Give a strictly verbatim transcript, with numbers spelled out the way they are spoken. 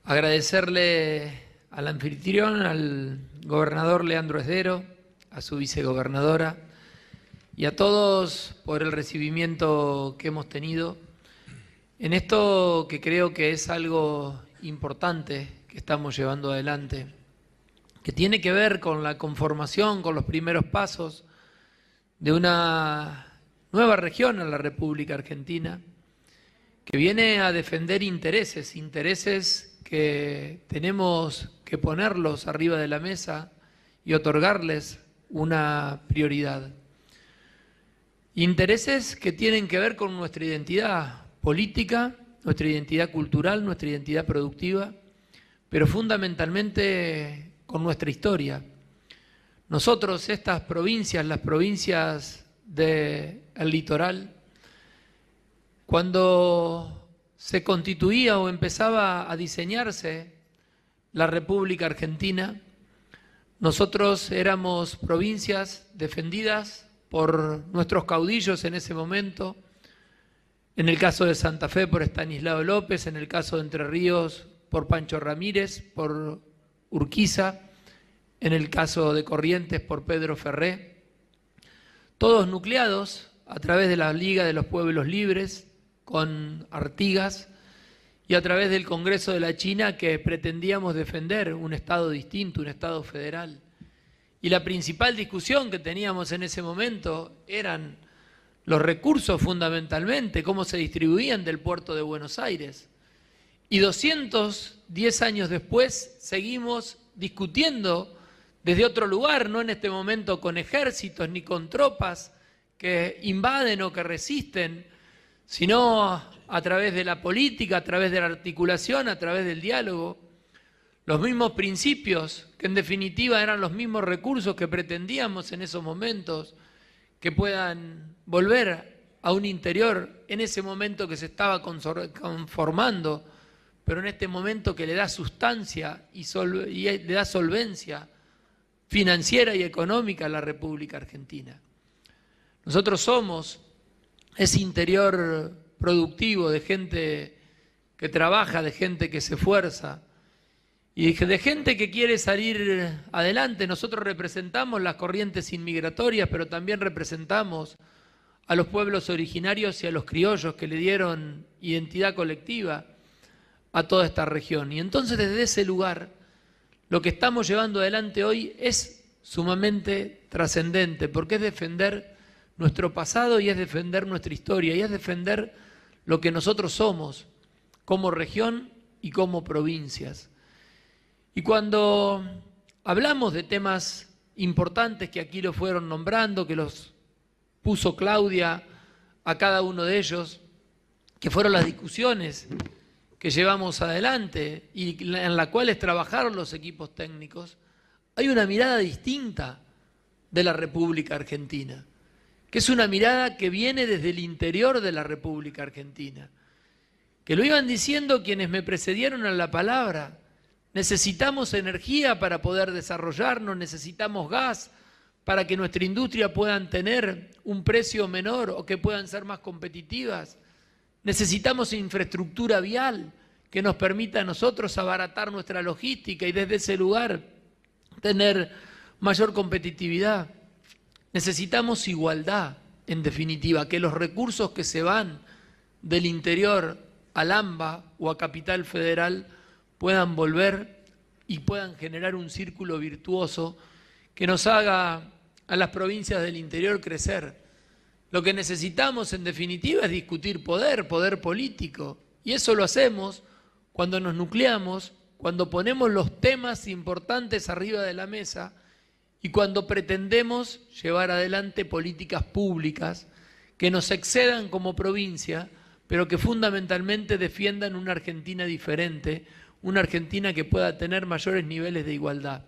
agradecerle al anfitrión, al gobernador Leandro Esdero, a su vicegobernadora y a todos por el recibimiento que hemos tenido en esto que creo que es algo importante que estamos llevando adelante, que tiene que ver con la conformación, con los primeros pasos de una nueva región en la República Argentina, que viene a defender intereses, intereses que tenemos que ponerlos arriba de la mesa y otorgarles una prioridad. Intereses que tienen que ver con nuestra identidad política, nuestra identidad cultural, nuestra identidad productiva, pero fundamentalmente con nuestra historia. Nosotros, estas provincias, las provincias del litoral, cuando se constituía o empezaba a diseñarse la República Argentina, nosotros éramos provincias defendidas por nuestros caudillos en ese momento, en el caso de Santa Fe por Estanislao López, en el caso de Entre Ríos por Pancho Ramírez, por Urquiza, en el caso de Corrientes por Pedro Ferré, todos nucleados a través de la Liga de los Pueblos Libres, con Artigas, y a través del Congreso de la China, que pretendíamos defender un Estado distinto, un Estado federal. Y la principal discusión que teníamos en ese momento eran los recursos fundamentalmente, cómo se distribuían del puerto de Buenos Aires. Y doscientos diez años después seguimos discutiendo desde otro lugar, no en este momento con ejércitos ni con tropas que invaden o que resisten, sino a través de la política, a través de la articulación, a través del diálogo. Los mismos principios, que en definitiva eran los mismos recursos que pretendíamos en esos momentos, que puedan volver a un interior en ese momento que se estaba conformando, pero en este momento que le da sustancia y, sol y le da solvencia financiera y económica a la República Argentina. Nosotros somos ese interior productivo de gente que trabaja, de gente que se esfuerza y de gente que quiere salir adelante. Nosotros representamos las corrientes inmigratorias, pero también representamos a los pueblos originarios y a los criollos que le dieron identidad colectiva a toda esta región. Y entonces desde ese lugar, lo que estamos llevando adelante hoy es sumamente trascendente, porque es defender nuestro pasado y es defender nuestra historia y es defender lo que nosotros somos como región y como provincias. Y cuando hablamos de temas importantes que aquí lo fueron nombrando, que los puso Claudia a cada uno de ellos, que fueron las discusiones que llevamos adelante y en las cuales trabajaron los equipos técnicos, hay una mirada distinta de la República Argentina, que es una mirada que viene desde el interior de la República Argentina, que lo iban diciendo quienes me precedieron en la palabra. Necesitamos energía para poder desarrollarnos, necesitamos gas para que nuestra industria puedan tener un precio menor o que puedan ser más competitivas. Necesitamos infraestructura vial que nos permita a nosotros abaratar nuestra logística y desde ese lugar tener mayor competitividad. Necesitamos igualdad, en definitiva, que los recursos que se van del interior al AMBA o a Capital Federal puedan volver y puedan generar un círculo virtuoso que nos haga a las provincias del interior crecer. Lo que necesitamos, en definitiva, es discutir poder, poder político. Y eso lo hacemos cuando nos nucleamos, cuando ponemos los temas importantes arriba de la mesa y cuando pretendemos llevar adelante políticas públicas que nos excedan como provincia, pero que fundamentalmente defiendan una Argentina diferente, una Argentina que pueda tener mayores niveles de igualdad.